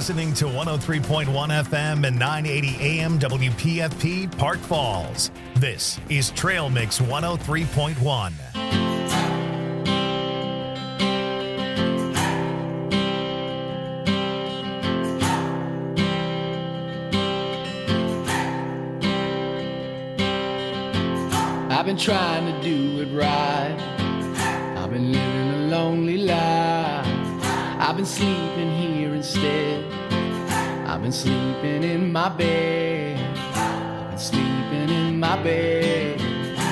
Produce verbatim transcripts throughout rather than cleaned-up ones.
listening to one oh three point one F M and nine eighty A M W P F P Park Falls. This is Trail Mix one oh three point one. I've been trying to do it right. I've been living a lonely life. I've been sleeping here instead. I've been sleeping in my bed. I've been sleeping in my bed.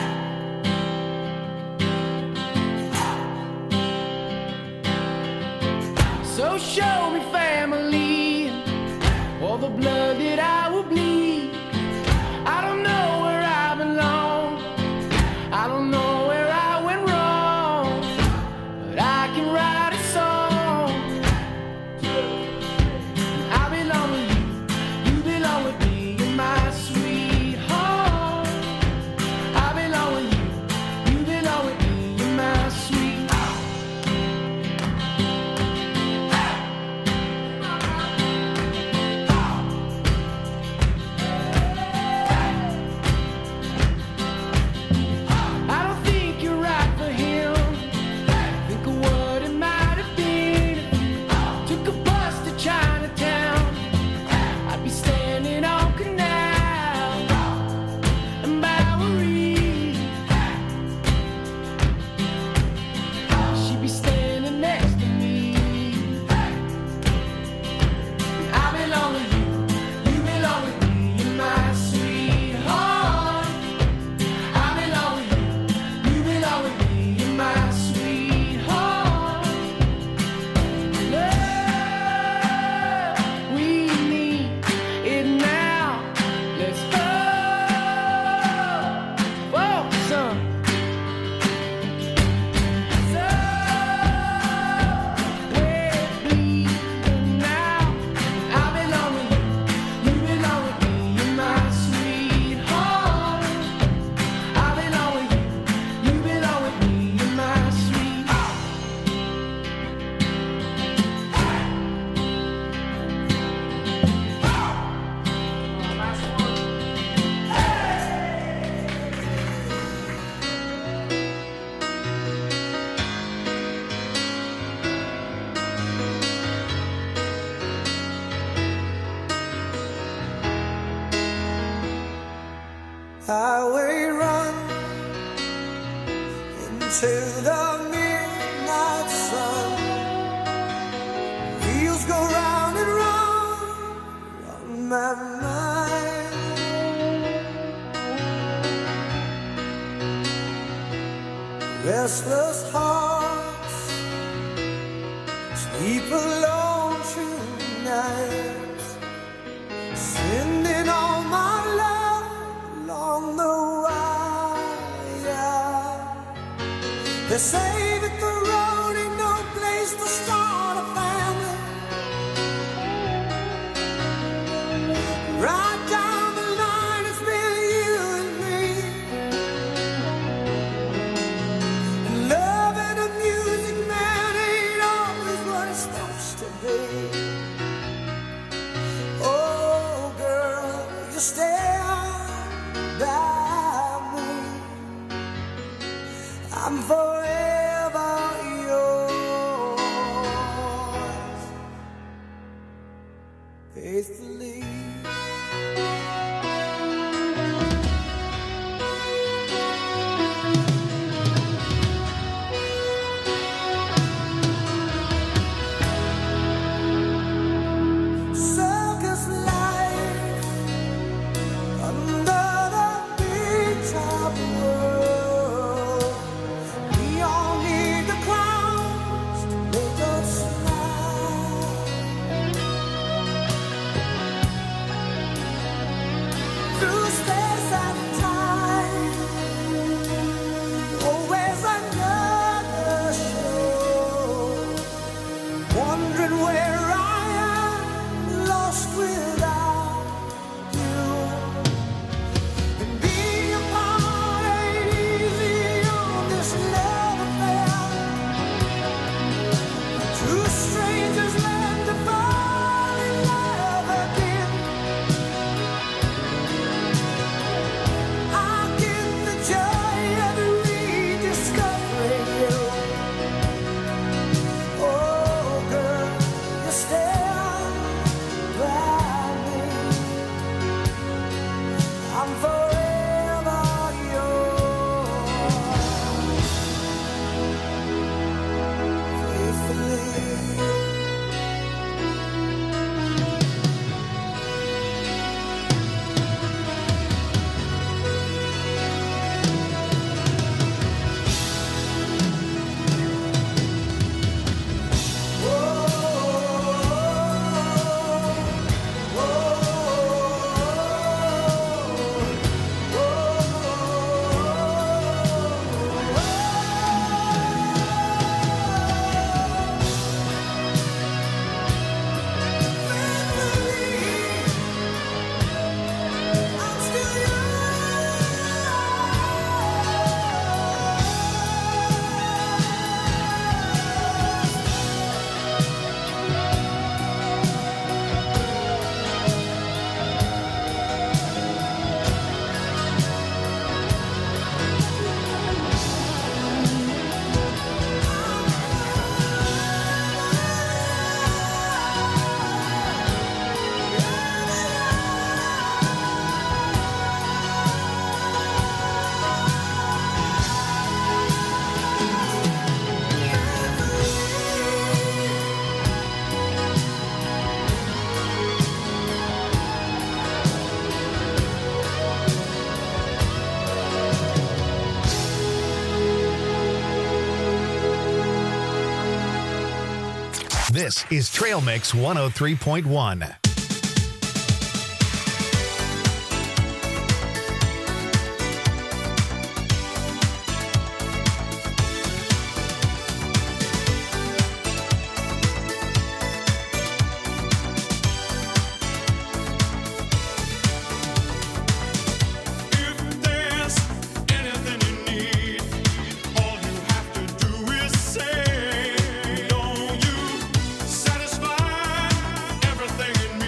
So show me family, all the blood that I will bleed. I don't know where I belong. I don't know where I went wrong, but I can write a song. I belong with you, you belong with me, you're my sweetheart. I belong with you, you belong with me, you're my sweetheart. Highway run into the midnight sun. Wheels go round and round on my mind. Restless hearts sleep alone tonight, sending all my love along the wire. They say that the road ain't no place to start a family. Right down the line, it's been you and me. And love and a music man ain't always what it's supposed to be. Oh, girl, you stand by me. I'm forever yours, faithfully. Circus life under the big top world. We all need the clowns to make us smile. This is Trail Mix one oh three point one. Satisfy everything in me.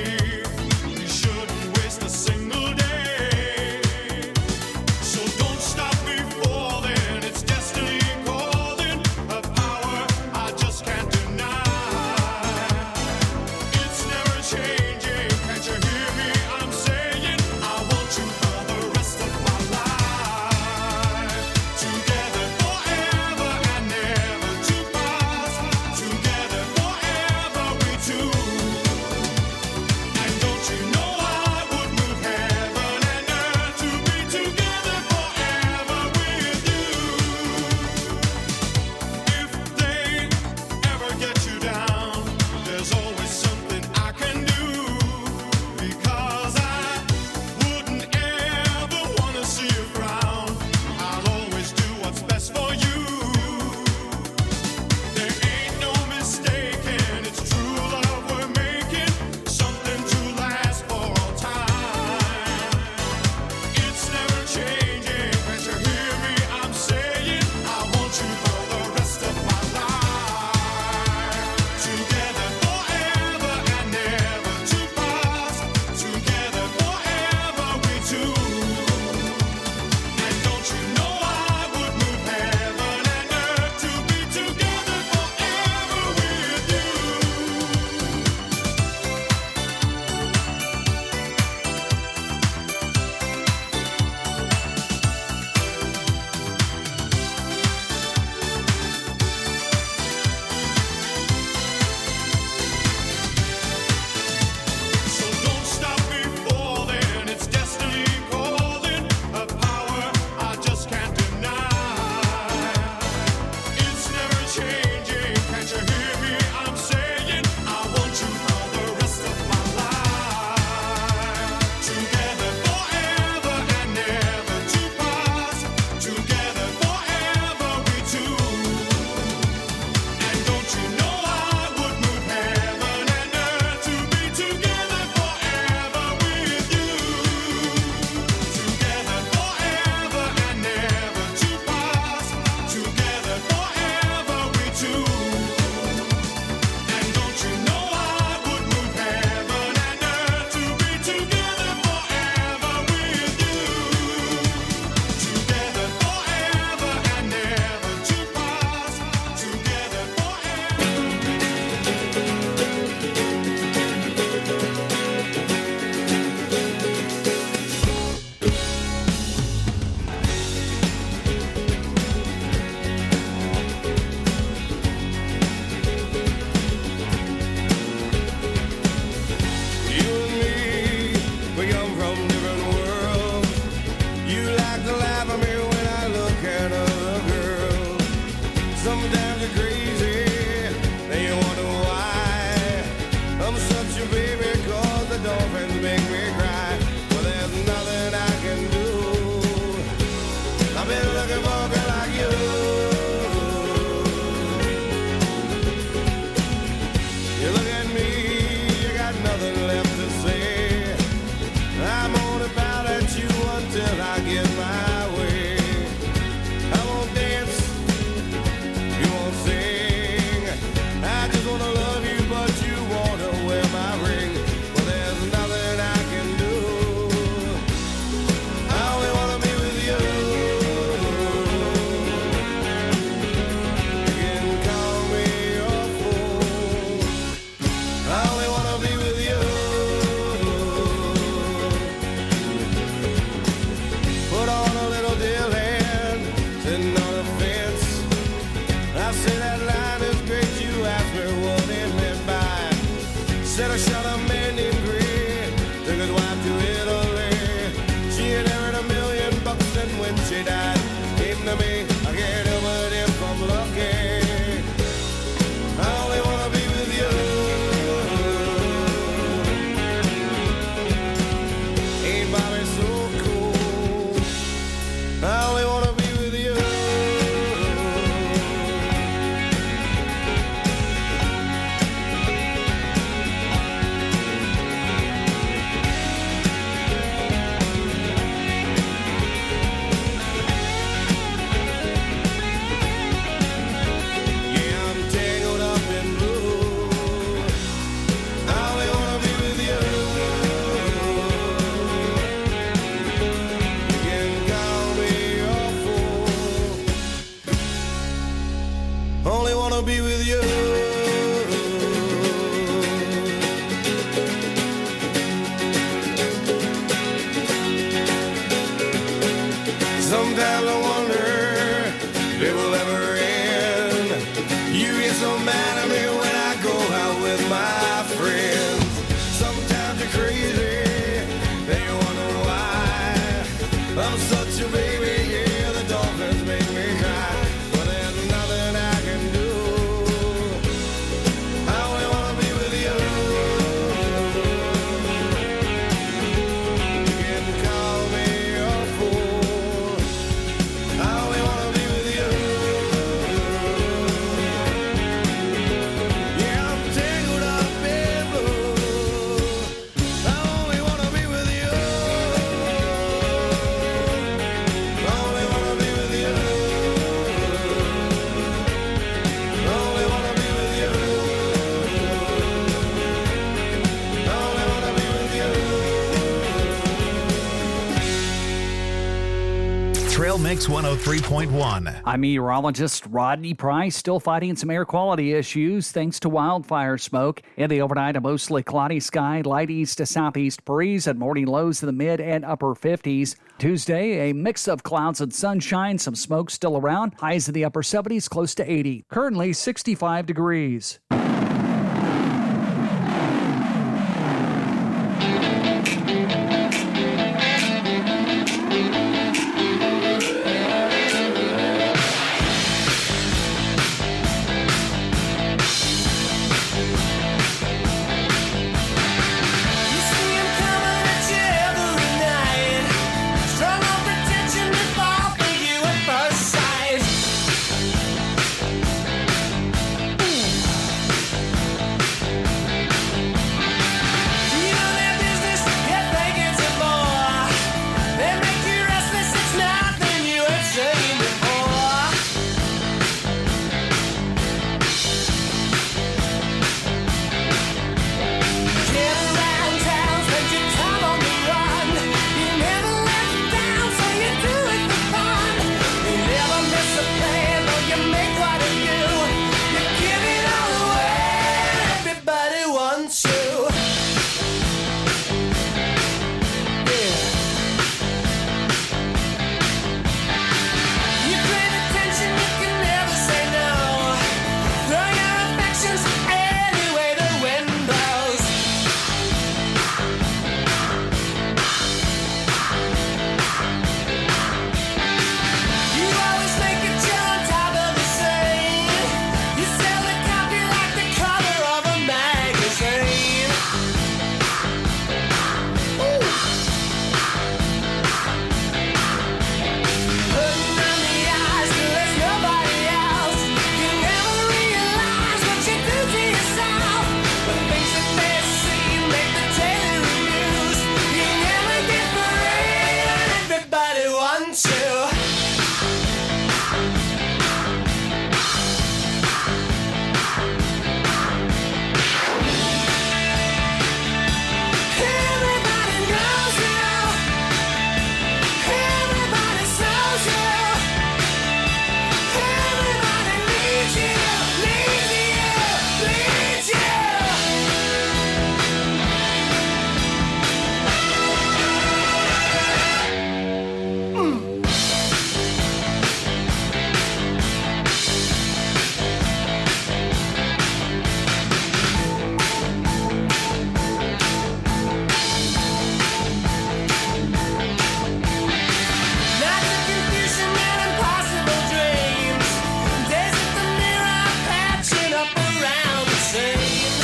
I'm such a baby, yeah, the dolphins make me cry, but there's nothing I can do. I only wanna be with you. You can call me a fool. I only wanna be with you. Yeah, I'm tangled up in blue. I only wanna be with you. I only wanna be with you. I only wanna be with you. I only wanna be with you. Trail Mix one oh three point one. I'm meteorologist Rodney Price, still fighting some air quality issues thanks to wildfire smoke. In the overnight, a mostly cloudy sky, light east to southeast breeze, and morning lows in the mid and upper fifties. Tuesday, a mix of clouds and sunshine, some smoke still around, highs in the upper seventies, close to eighty. Currently sixty-five degrees. You see 'em coming at you every night. Strong on pretension to fall for you at first sight. Do you know their business? Yet they get some more. They make you restless. It's nothing you ain't seen before. Get around town, spend your time on the run. You never let them down, so you do it for fun. You never miss a plan, though you make quite a few. You give it all away, everybody wants you. Yeah. You crave attention, you can never say no. Throw your affections any way the wind blows. You always make it chill on top of the scene. You sell the copy like the cover of a magazine. Ooh. Putting on the eyes till there's nobody else. You never realize what you do to yourself. The things that they see make the daily reviews. You never get free, and everybody wants you. Everybody knows you. Everybody knows you. Everybody needs you, needs you, needs you. Nights of confusion and impossible dreams. Days at the mirror, patching up around the seams.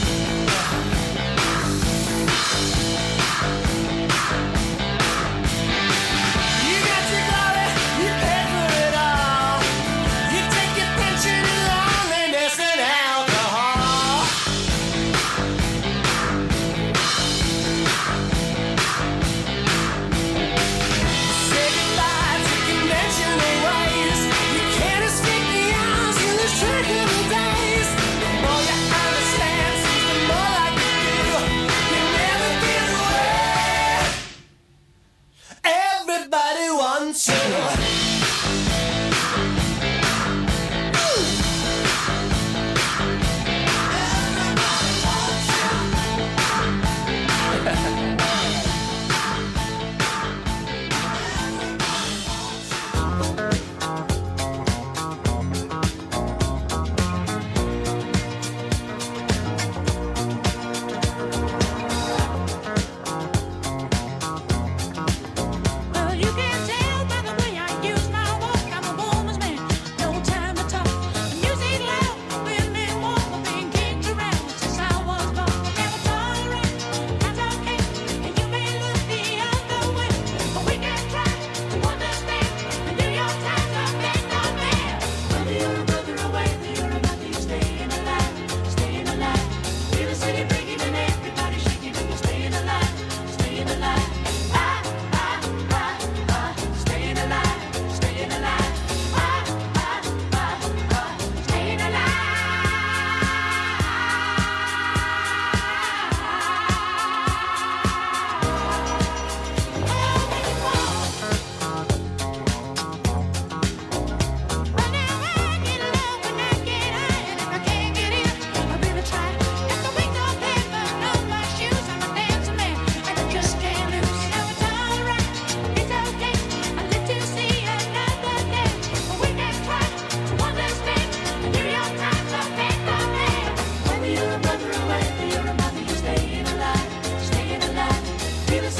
You got your glory, you pay for it all. You take your pension in loneliness and alcohol. Say goodbye to conventional ways. You can't escape the hours in the trickle days. The more you understand, seems the more like you do. You never give away. Everybody wants you. Well, you can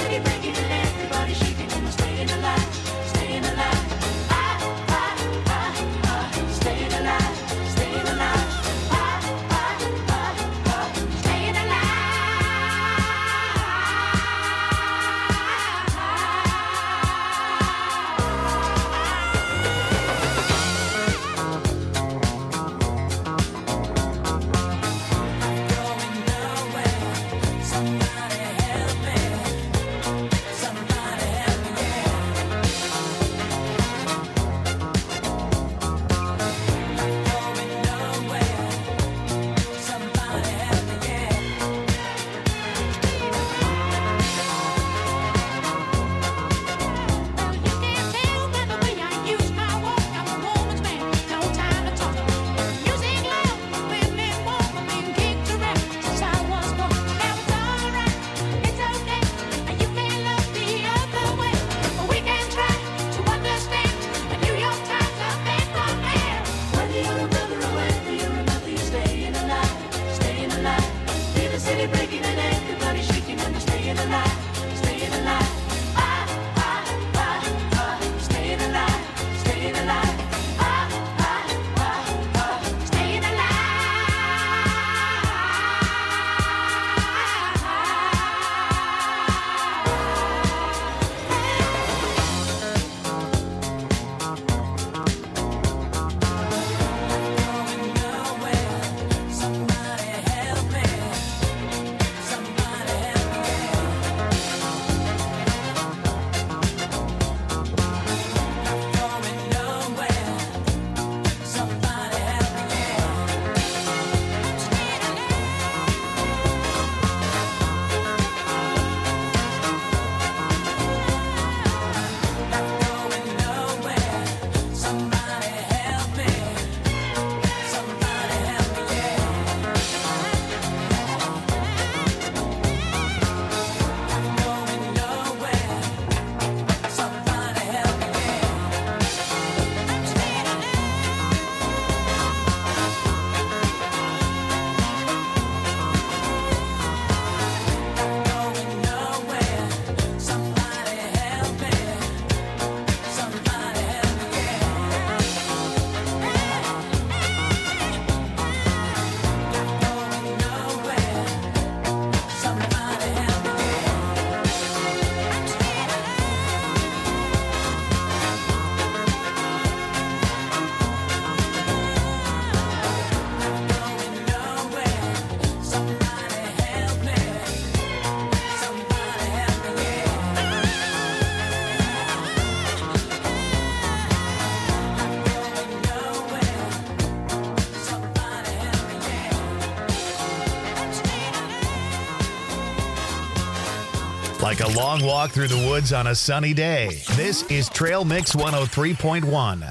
city breaking and everybody shaking and staying alive, staying alive. Ah, ah, ah, ah, staying alive, staying alive. Ah, ah, ah, ah, staying alive. Breaking and everybody shaking and staying alive, staying alive. Ah, ah, ah, ah, staying alive, staying alive. Ah, ah, ah, ah, staying Like a long walk through the woods on a sunny day. This is Trail Mix one oh three point one.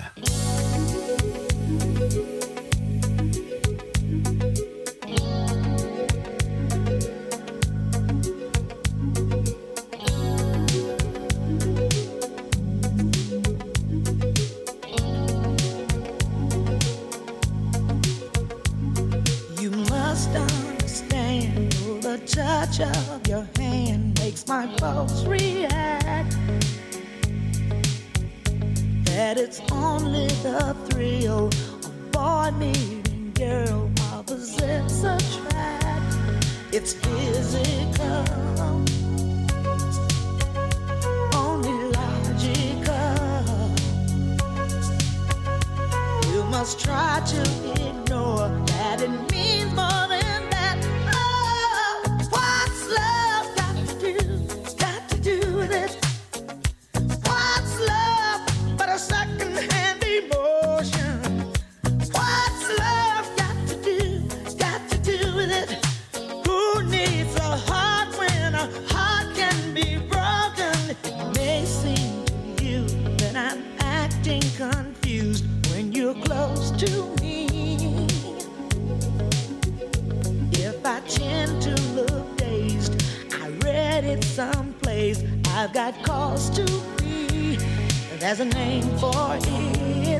You must understand the touch of your hand makes my pulse react. That it's only the thrill of boy meeting girl opposites attract. It's physical, only logical. You must try to ignore that it means more than that. Oh, what's love got to do? Got to do with it. What's love but a second-hand emotion? What's love got to do? Got to do with it. Who needs a heart when a heart can be broken? It may seem to you that I'm acting confused when you're close to me. If I tend to look dazed, I read it someplace. I've got cause to be. There's a name for it.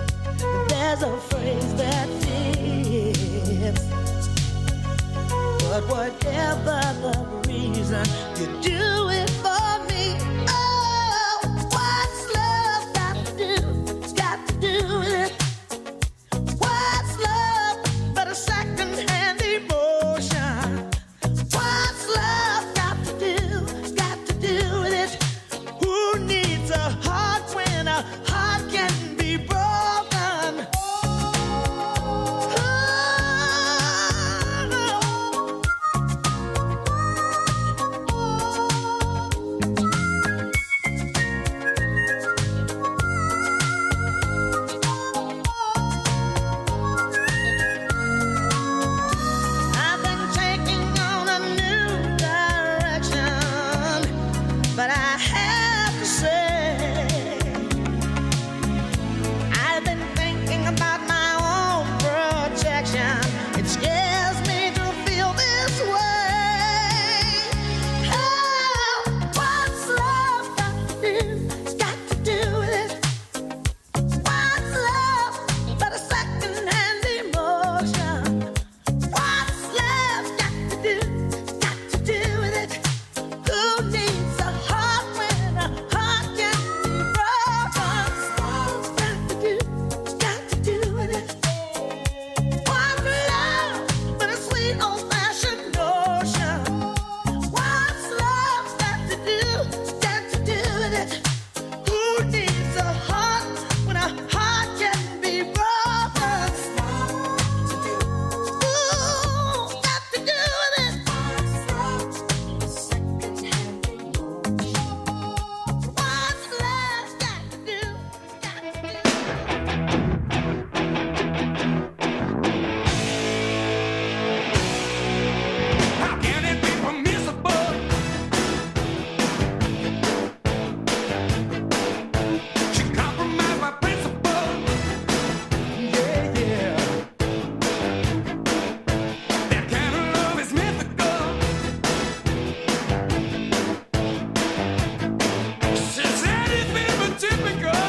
There's a phrase that fits. But whatever the reason, you do it for me. Oh, what's love got to do? It's got to do with it. What's love but a second-hand emotion? What's love got to do? Got to do with it. Who needs a heart when a heart can be broken? I've been taking on a new direction, but I have to say, I've been thinking about my own protection. It scares me to feel this way. Oh, what's love got to do? It's got to do with it. What's love but a second-hand emotion? What's love got to do? Got to do with it. Who needs a heart when a heart can be broken? Love's got to do, got to do with it. What's love but a sweet old-fashioned notion? What's love got to do? Got to do with it. Who needs a heart when a heart can be broken? Ooh, got to do with it. What's love got to do? Got to do. How can it be permissible? She compromised my principle. Yeah, yeah. That kind of love is mythical. She said it's been but typical.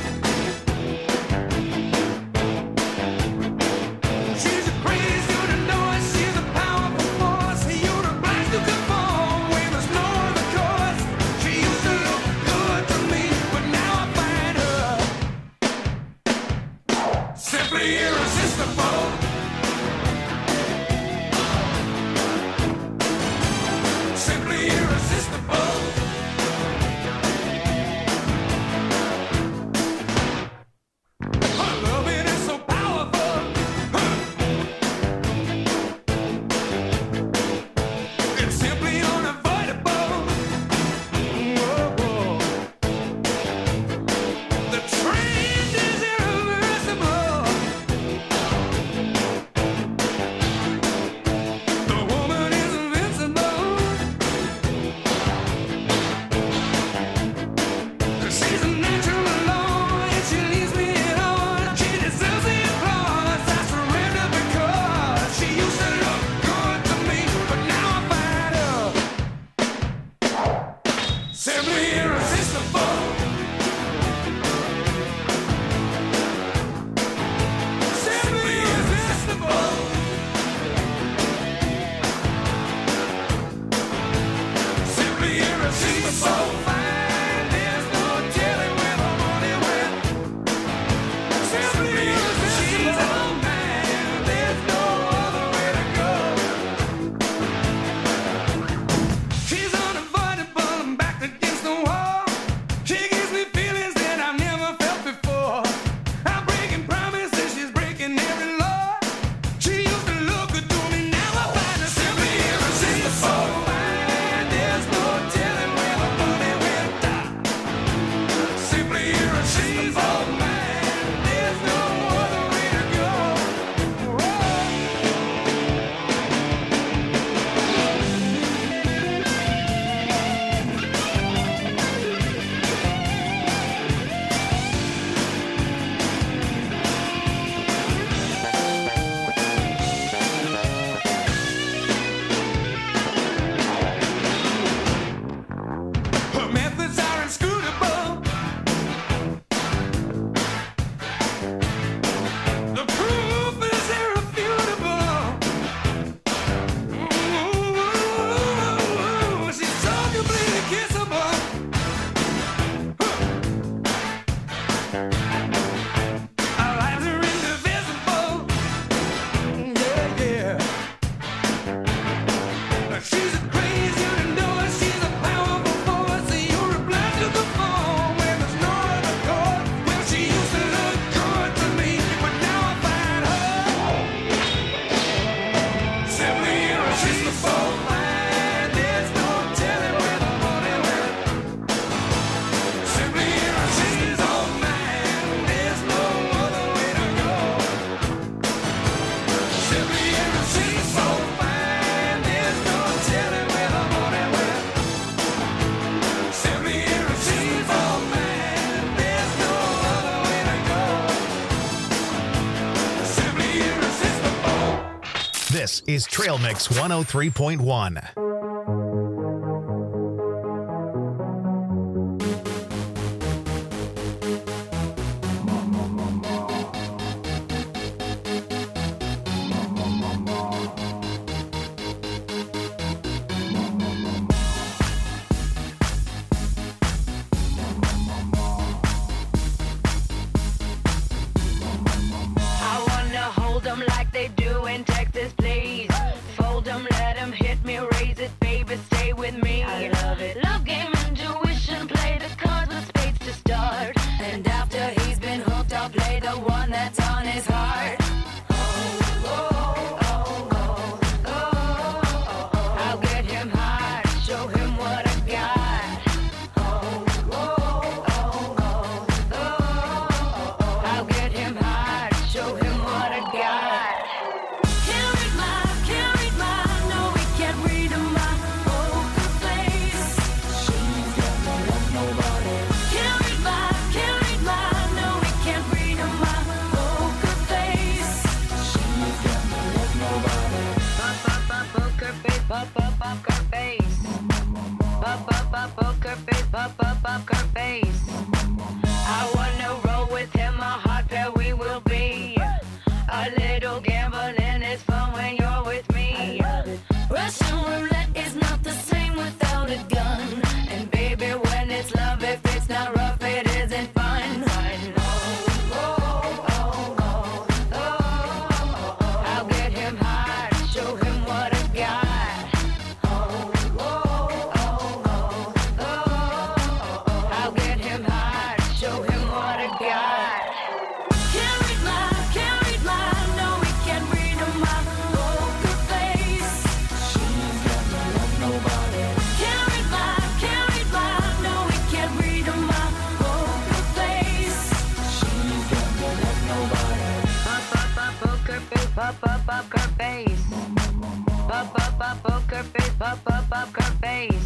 She's a crazy, you to know it. She's a powerful force. You to blind to conform when there's no other course. She used to look good to me, but now I find her simply irresistible. Simply irresistible. Her loving is so powerful. It's simply unavoidable. Whoa, whoa. The trend is irreversible. The woman is invincible. She's a natural alone, and she leaves me alone. She deserves the applause. I surrender because she used to look good to me, but now I find her simply irresistible. Simply irresistible. Simply irresistible. She's so fine, there's no telling where the money went. Simply irresistible. She's all mine, there's no other way to go. She's unavoidable, I'm back against the wall. She gives me feelings that I've never felt before. I'm breaking promises, she's breaking every law. She used to look good to me, now I find her simply irresistible. She's so fine, there's no telling where the money went. This is Trail Mix one oh three point one. I wanna hold 'em like they do in Texas, please. Fold 'em, let 'em hit me, raise it, baby, stay with me. I love it. Love game, intuition, play the cards with spades to start. And after he's been hooked, I'll play the one that's on his heart. I'll get him hard, show him what I got. I'll get him hard, show him what I got. Can't read my, can't read my, no, we can't read my poker face. She's got no love, nobody. Can't read my, can't read my, no, we can't read my poker face. She's got no love, nobody. Pop, pop, pop, poker face, pop, pop, pop, poker face. Pop, pop, pop, poker face, pop, pop, pop, poker face. I wanna roll with him, a hot pair we will be. A little gambling is fun when you're with me. Russian roulette is not the same without a gun. And baby, when it's love, if it's not rough, it isn't fun. I'll get him hard, show him what I got. I'll get him hard, show him what I got. Can't read my, can't read my, no, we can't read my poker face. She's got no love, nobody. Can't read my, can't read my, no, we can't read my poker face. She's got no love, nobody. Pop, pop, pop, poker face, pop, pop, pop, poker face. Pop, pop, pop, poker face, pop, pop, pop, poker face.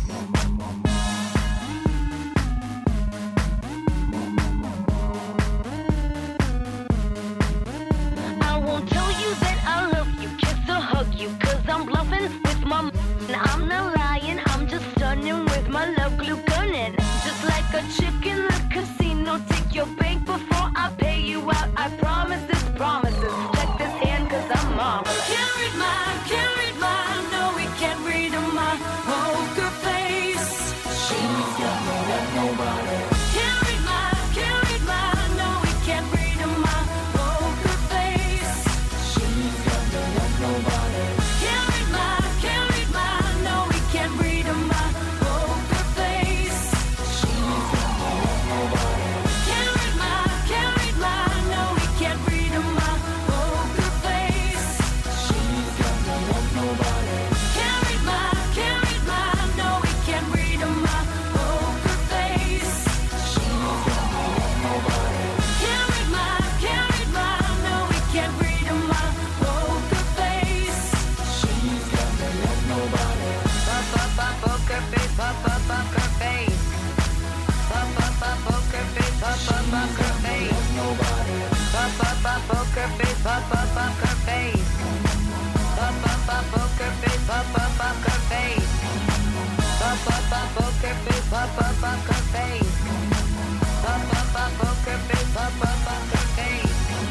I won't tell you that I love you, kiss or hug you, cause I'm bluffing with my m- I'm not lying, I'm just stunning with my love glue gunning. Just like a chick in the casino, take your bank before I pay you out. I promise this promises. Check this hand cause I'm marvelous. Can't read my, can't read my, no, we can't read my poker face. She's got no love, nobody. Can't read my, can't read my, no, we can't read my poker face. She's got no love, nobody. Can't read my, can't read my, no, we can't read my poker face. She's got no love, nobody. Can't read my, can't read my, no, we can't read my poker face. She's got no love, nobody. Can't read my, can't read my, no, we can't read my poker face. She's got no love, nobody. Can't read my, can't read my, no, we can't read my poker face. She's got no love, nobody. Pop, pop, pop, poker face, pop, pop, pop, poker face. Pop, pop, pop, poker face, pop, pop, pop, poker face. Nobody. Pop, pop, pop, poker face, pop, pop, pop, poker face. Pop, pop, pop, poker face, pop, pop, pop, poker face. Pop, pop, pop, poker face, pop, pop, pop, poker face. Pop, pop, pop, poker face, pop, pop, pop, poker face.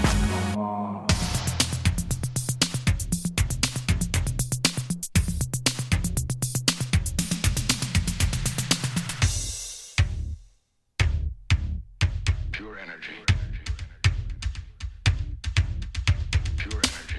Pure energy. Pure energy.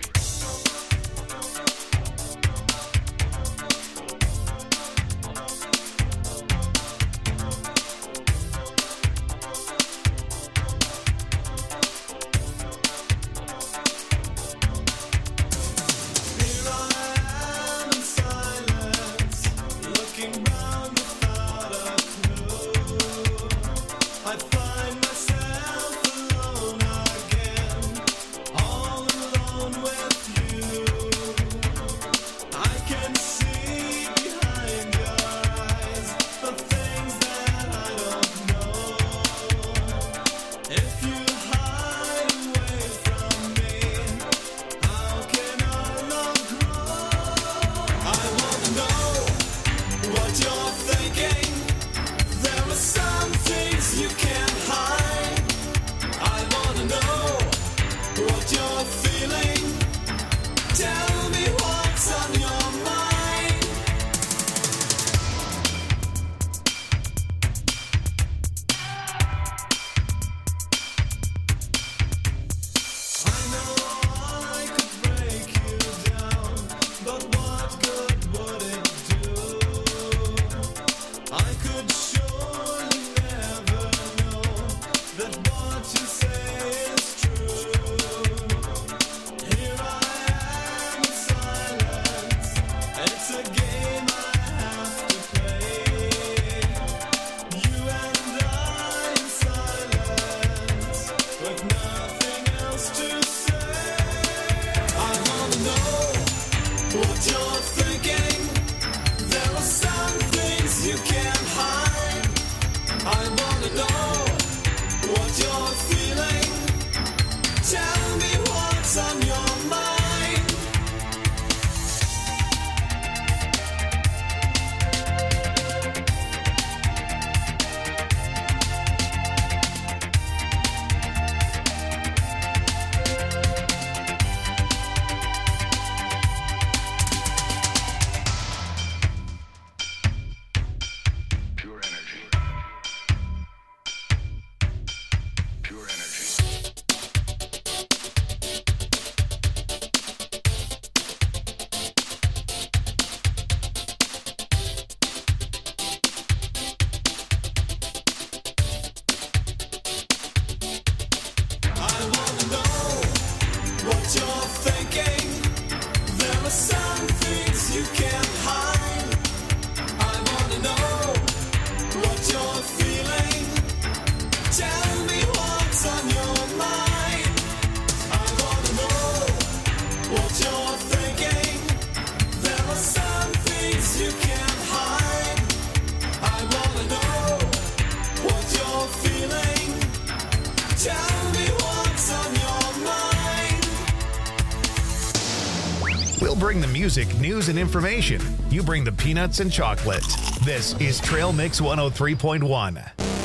bring the music, news, and information. You bring the peanuts and chocolate. This is Trail Mix one oh three point one.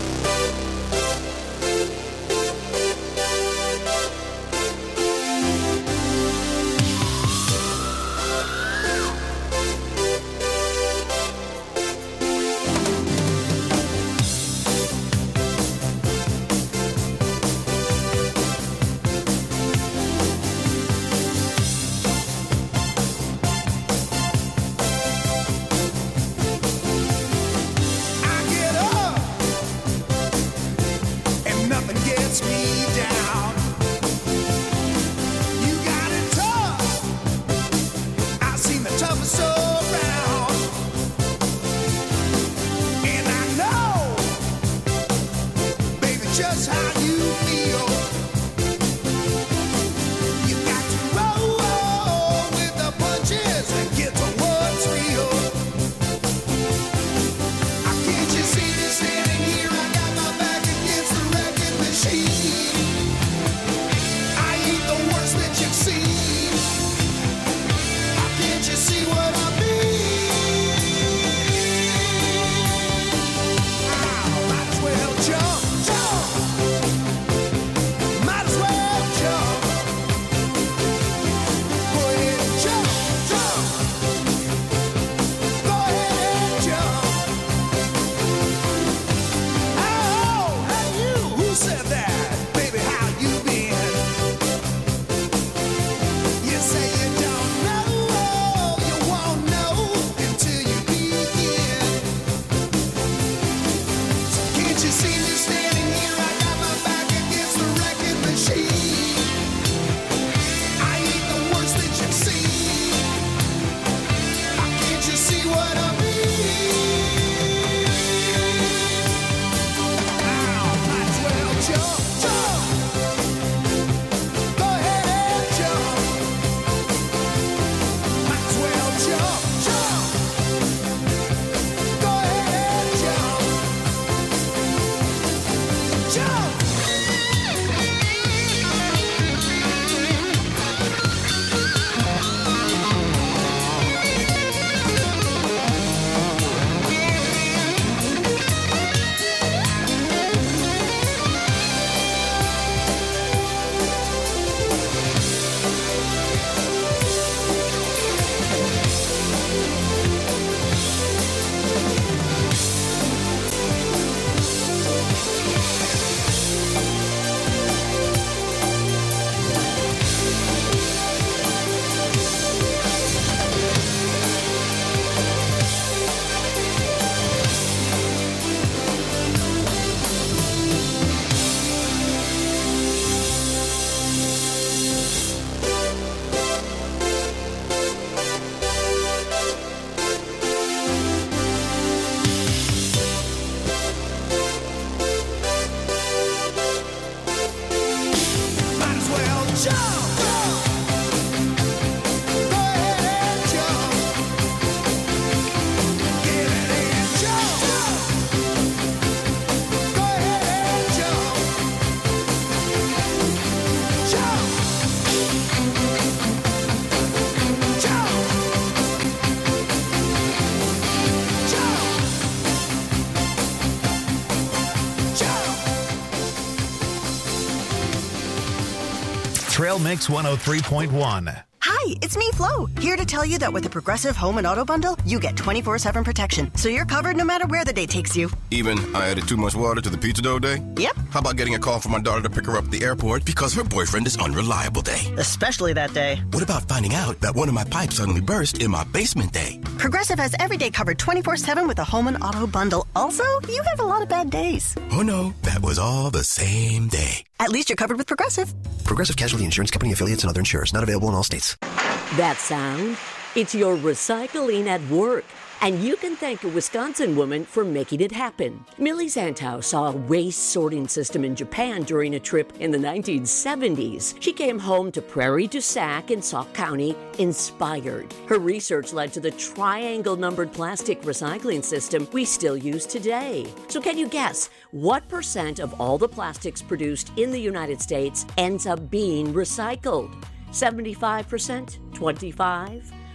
Trail Mix one oh three point one. Hi, it's me, Flo, here to tell you that with the Progressive Home and Auto Bundle, you get twenty-four seven protection, so you're covered no matter where the day takes you. Even I added too much water to the pizza dough day? Yep. How about getting a call from my daughter to pick her up at the airport because her boyfriend is unreliable day? Especially that day. What about finding out that one of my pipes suddenly burst in my basement day? Progressive has every day covered twenty-four seven with a Home and Auto Bundle. Also, you have a lot of bad days. Oh no, that was all the same day. At least you're covered with Progressive. Progressive Casualty Insurance Company affiliates and other insurers. Not available in all states. That sound? It's your recycling at work. And you can thank a Wisconsin woman for making it happen. Millie Zantow saw a waste sorting system in Japan during a trip in the nineteen seventies. She came home to Prairie du Sac in Sauk County inspired. Her research led to the triangle-numbered plastic recycling system we still use today. So can you guess what percent of all the plastics produced in the United States ends up being recycled? seventy-five percent? twenty-five percent?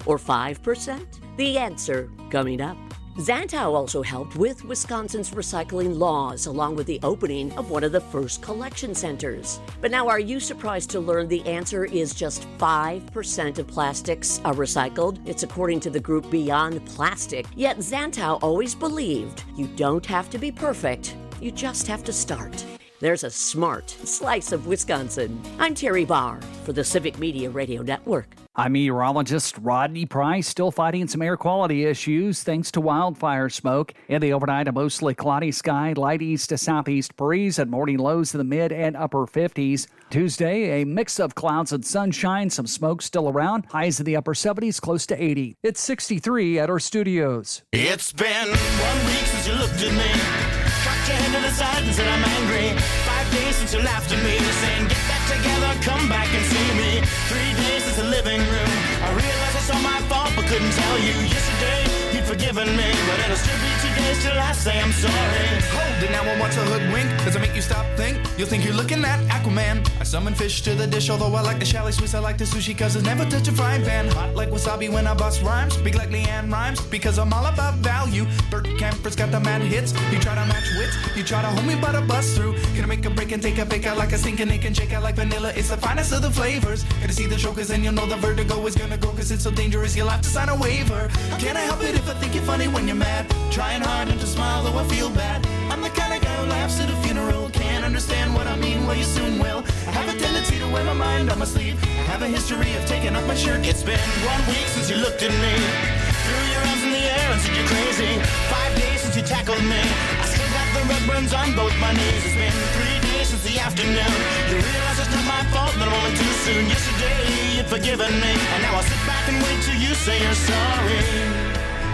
or five percent? The answer coming up. Zantow also helped with Wisconsin's recycling laws, along with the opening of one of the first collection centers. But now, are you surprised to learn the answer is just five percent of plastics are recycled? It's according to the group Beyond Plastic. Yet Zantow always believed you don't have to be perfect, you just have to start. There's a smart slice of Wisconsin. I'm Terry Barr for the Civic Media Radio Network. I'm meteorologist Rodney Price, still fighting some air quality issues thanks to wildfire smoke. In the overnight, a mostly cloudy sky, light east to southeast breeze, and morning lows in the mid and upper fifties. Tuesday, a mix of clouds and sunshine, some smoke still around, highs in the upper seventies, close to eighty. It's sixty-three at our studios. It's been one week since you looked at me. Cocked your head to the side and said I'm angry. Five days since you laughed at me, saying get back together, come back and see me. Three days since the living room. I realized it's all my fault, but couldn't tell you. Yesterday you'd forgiven me, but it'll still be two days till I say I'm sorry. Hold it now, I want to hoodwink. Does it make you stop think? You'll think you're looking at Aquaman. I summon fish to the dish, although I like the chalet Swiss. I like the sushi, cause it's never touch a frying pan. Hot like wasabi when I bust rhymes. Big like Leanne rhymes, because I'm all about value. Bert Camper's got the mad hits. You try to match wits, you try to hold me but I bust through. Gonna make a break and take a fake out like a stinking ink and shake out like vanilla. It's the finest of the flavors. Gonna see the chokers and you'll know the vertigo is gonna go, cause it's so dangerous you'll have to sign a waiver. Can't I help it if I think you're funny when you're mad? Trying hard not to smile though I feel bad. I'm the kind of guy who laughs at a funeral. Can't understand what I mean, well you soon will. I have a tendency to wear my mind on my sleeve. I have a history of taking off my shirt. It's been one week since you looked at me. Threw your arms in the air and said you're crazy. Five days since you tackled me. I still got the red burns on both my knees. It's been three days since the afternoon. You realize it's not my fault, but I'm only too soon. Yesterday you'd forgiven me, and now I'll sit back and wait till you say you're sorry.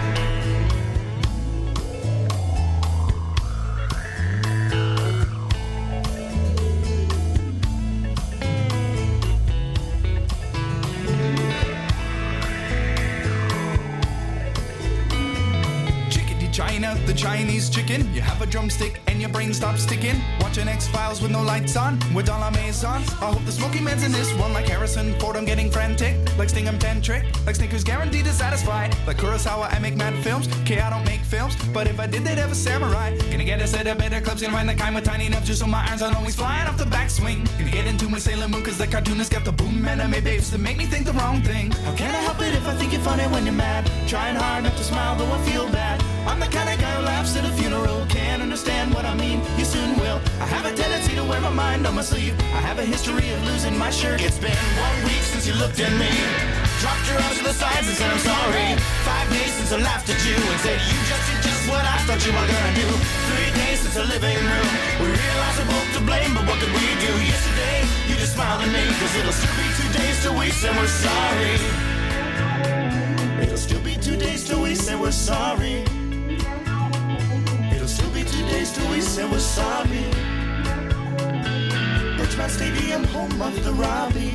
China, the Chinese chicken. You have a drumstick and your brain stops sticking. Watching X-Files with no lights on, with all our maisons. I hope the smoky man's in this one, like Harrison Ford, I'm getting frantic. Like Sting, I'm tantric. Like Snickers, guaranteed to satisfy. Like Kurosawa, I make mad films. K, I don't make films, but if I did, they'd have a samurai. Gonna get a set of better clubs, gonna find the kind with tiny nubs, just so my irons aren't always flying off the backswing. Gonna get into my Sailor Moon, cause the cartoonist got the boom anime babes that make me think the wrong thing. How can I help it if I think you're funny when you're mad? Trying hard not to smile, though I feel bad. I'm the kind of guy who laughs at a funeral. Can't understand what I mean, you soon will. I have a tendency to wear my mind on my sleeve. I have a history of losing my shirt. It's been one week since you looked at me. Dropped your arms to the sides and said I'm sorry. Five days since I laughed at you and said you just did just what I thought you were gonna do. Three days since the living room. We realized we're both to blame, but what could we do? Yesterday, you just smiled at me, cause it'll still be two days till we say we're sorry. It'll still be two days till we say we're sorry. It'll still be two days till we say we're sorry. Birchmount Stadium, home of the Robbie.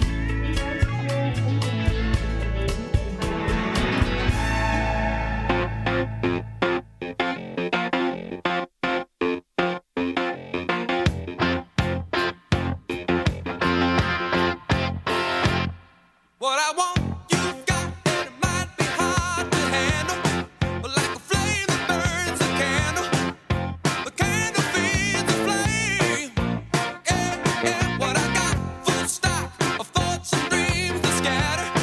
What I want, you've got, and it might be hard to handle. But like a flame that burns a candle, the candle feeds the flame. Yeah, yeah, what I got, full stock of thoughts and dreams that scatter.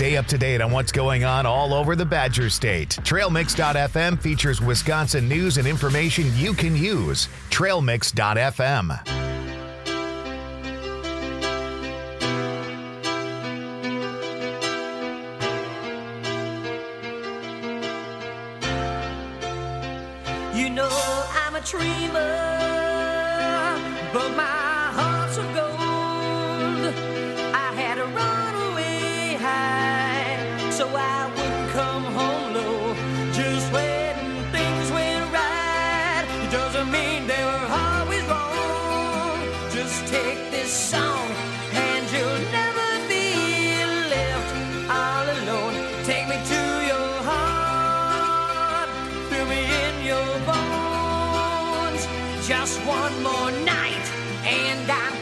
Stay up to date on what's going on all over the Badger State. Trail Mix dot f m features Wisconsin news and information you can use. Trail Mix dot f m. You know I'm a dreamer, but my heart's of gold. I had to run away high, so I wouldn't come home low. Just when things went right, it doesn't mean they were always wrong. Just take this song, and you'll never be left all alone. Take me to your heart, fill me in your bones. Just one more night, and I'm